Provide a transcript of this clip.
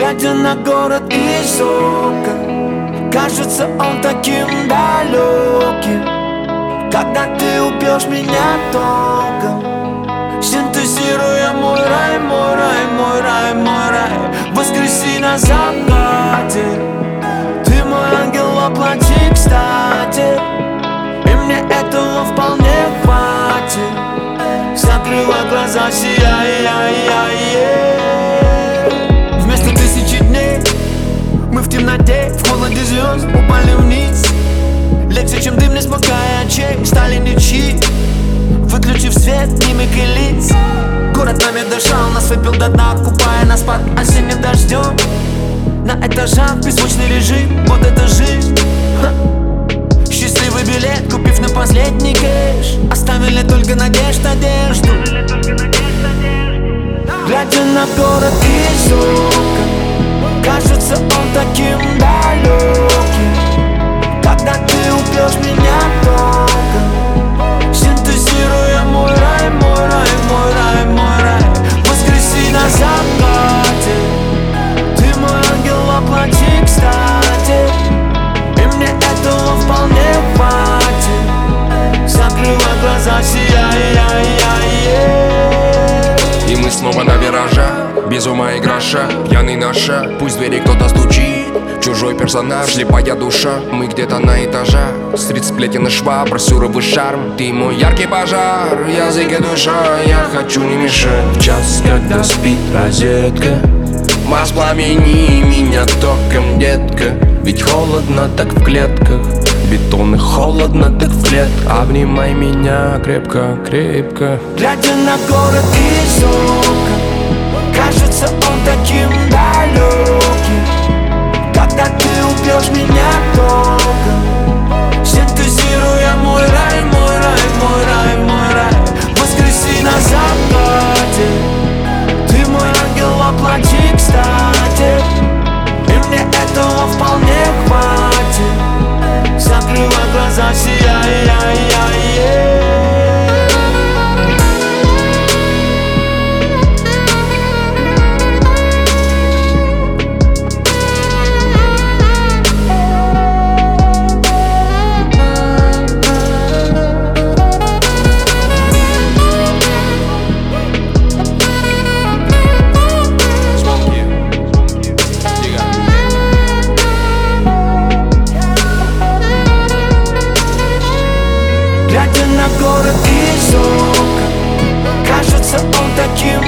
Глядя на город из окон, кажется он таким далеким. Когда ты убьешь меня током, синтезируя мой рай, мой рай, мой рай, мой рай, воскреси на закате. Ты мой ангел, воплоти кстати, и мне этого вполне хватит. Закрыла глаза, сияй, вместо тысячи дней мы в темноте, в холоде звезд упали вниз. Легче, чем дым, не смыкая очей, стали ничьи. Выключив свет, мимик и лиц. Город нами дышал, нас выпил до дна, купая нас под осенним дождем. На этажах беззвучный режим, вот это жизнь. Счастливый билет, купив на последний кэш, оставили только надежду. Глядя на город из окон, кажется он таким далеким. Когда ты убьешь меня током, синтезируя мой рай, мой рай, мой рай, мой рай, воскреси на закате. Ты мой ангел, воплоти кстати, и мне этого вполне хватит. Закрыла глаза, сияй, и мы снова на виражах, без ума и гроша, пьяный на шаг. Пусть в двери кто-то стучит, чужой персонаж, слепая душа. Мы где-то на этажах, стрит сплетен и шваб, брасюровый шарм. Ты мой яркий пожар, язык и душа. Я хочу не мешать в час, когда спит розетка. Воспламени меня током, детка. Ведь холодно так в клетках, бетон и холодно так в клетках. Обнимай меня крепко, крепко. Глядя на город из окон, кажется он таким далеким. Когда ты убьешь меня током, синтезируя мой рай, мой рай, мой рай, мой рай, воскреси на закате. Ты мой ангел, воплоти кстати, и мне этого вполне хватит. Закрыла глаза, сияй, глядя на город из окон, кажется он таким